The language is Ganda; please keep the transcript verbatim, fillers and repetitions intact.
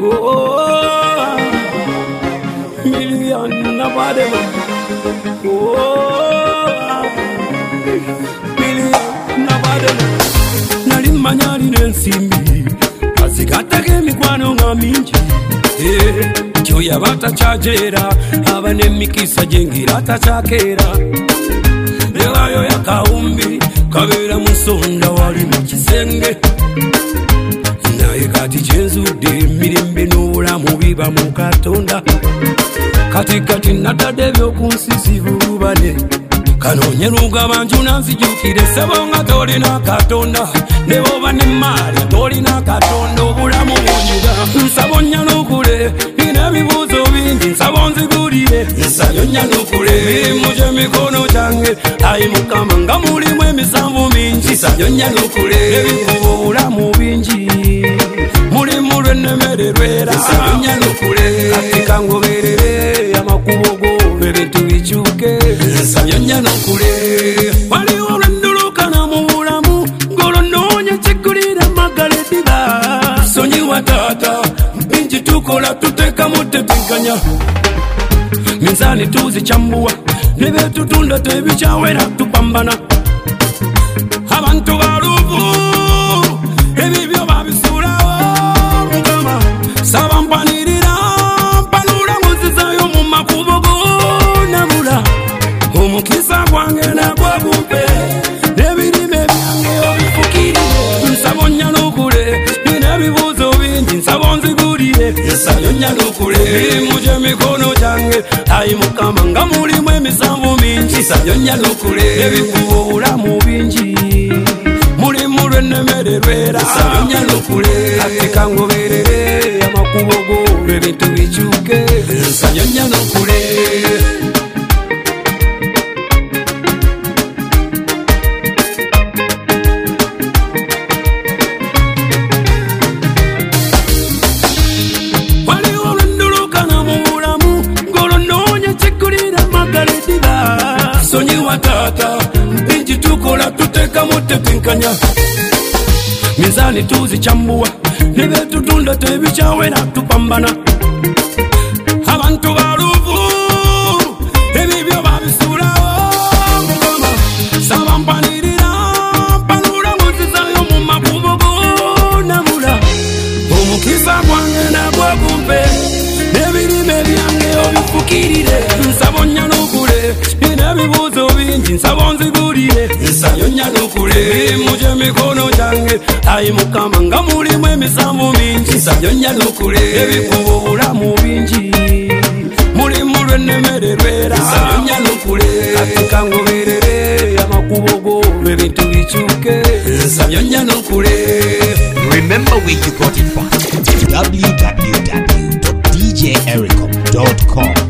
Oh, million nobody. Oh, million nobody. Nali manyali nensimbi, asikatake mikwano nga mingi. Eh, kyoya batachajera, abane mikisa jengira tachakera. Lewayo ya kaumbi, kabera musonda wali mukisenge. Naye kati kyenzude mirimbe n'obulamu biba mu Katonda. Kati kati natadde by'okunsisivu bane. Kanoonye lugaba njuna nzijukire ssebo nga tolina Katonda. Ne bw'oba ne maali tolina Katonda obulamu bunyira. Nsaba onnyanukule nina ebibuuzo bingi nsaba onzigulire. Nsabye onnyanukule emirimu gy'emikono gyange. Ayi Mukama nga mulimu emisanvu mingi. Nsabye onnyanukule ebikuba obulamu bingi. Mulimu lw'ennemererwera. Nsabye onnyanukule kati kangoberere amakubo go ebintu bikyuke. Nsabye onnyanukule waliwo olwendulukana mu bulamu ng'olonoonya kikulira magala eddiba. Sonyiwa taata bingi tukola tuteekamu tetenkanya. Minzaani tuzikyambuwa ne beetutunda tebikyawera tupambana. Abantu baluvu ebibyo babisuulawo Mukama saba mpanirira mpanula nkuzizayo mu makubo go nabula. Omukisa gwange nagwa gumpe n'ebirime byange obifukirire. Nsaba onnyanukule nina ebibuuzo bingi nsaba onzigulire. Nsabye onnyanukule emirimu gy'emikono gyange. Ayi Mukama nga mulimu emisanvu mingi. Nsabye onnyanukule ebikuba obulamu bingi. Mulimu lw'ennemererwera. Nsabye onnyanukule kati kangoberere amakubo go ebintu bikyuke. Nsabye onnyanukule. Sonyiwa taata bingi tukola tuteekamu tetenkanya. Minzaani tuzikyambuwa ne beetutunda tebikyawera tupambana. Abantu baluvu ebibyo babisuulawo Mukama saba mpanirira mpanula nkuzizayo mu makubo go nabula. Omukisa gwange nagwa gumpe n'ebirime byange obifukirire. Nsaba onnyanukule nina ebibuuzo bingi nsaba onzigulire. Nsabye onnyanukule emirimu gy'emikono gyange. Ayi Mukama nga mulimu emisanvu mingi. Nsabye onnyanukule ebikuba obulamu bingi. Mulimu lw'ennemererwera. Nsabye onnyanukule kati kangoberere amakubo go ebintu bikyuke. Nsabye onnyanukule. Remember where you got it from. w w w dot d j ericom dot com